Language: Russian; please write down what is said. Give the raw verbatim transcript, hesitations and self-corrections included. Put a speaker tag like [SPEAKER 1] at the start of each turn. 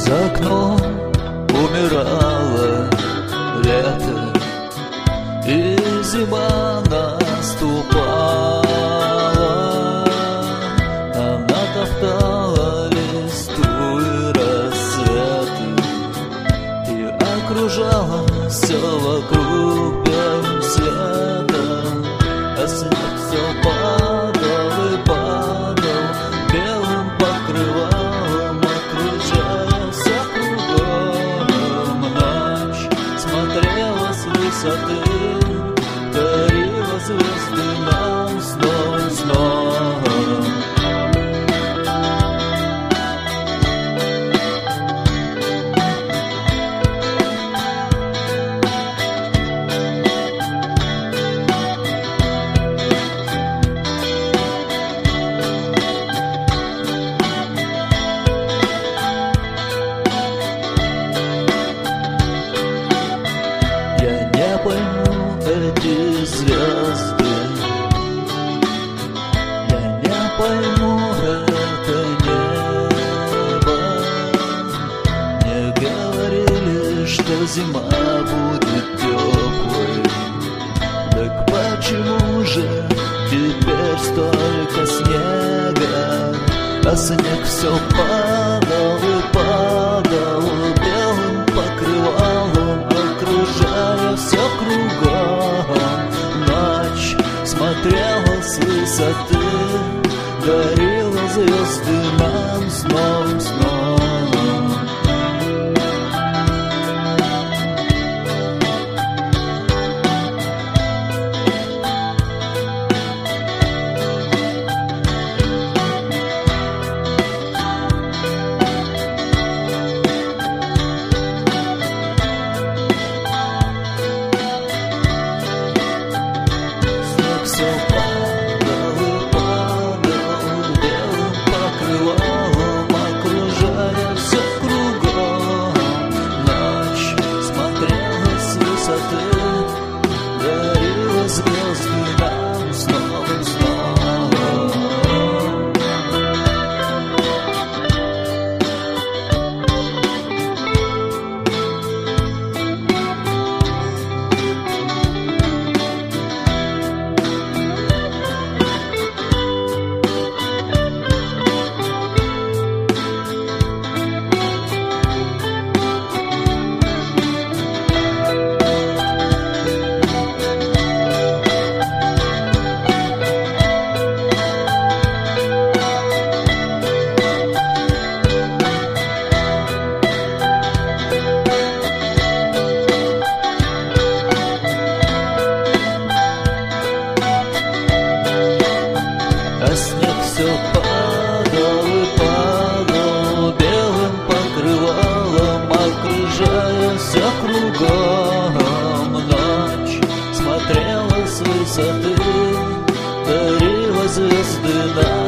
[SPEAKER 1] За окном умирало лето, и зима наступала. Она топтала листву и рассветы и окружала все вокруг белым светом, а снег все падал и падал белым покрывалом, окружая все кругом. Ночь смотрела с высоты, дарила звезды нам снова и снова. Я не пойму эти звезды, я не пойму это небо. Мне говорили, что зима будет теплой, так почему же теперь столько снега? А снег все падал и падал белым покрывалом, окружая все кругом. Ночь смотрела с высоты, дарила звезды нам снова и снова. Все падал и падал белым покрывалом, окружая все кругом. Ночь смотрела с высоты, дарила звезды нам снова и снова. А снег все падал и падал белым покрывалом, окружая все кругом. Ночь смотрела с высоты, дарила звезды нам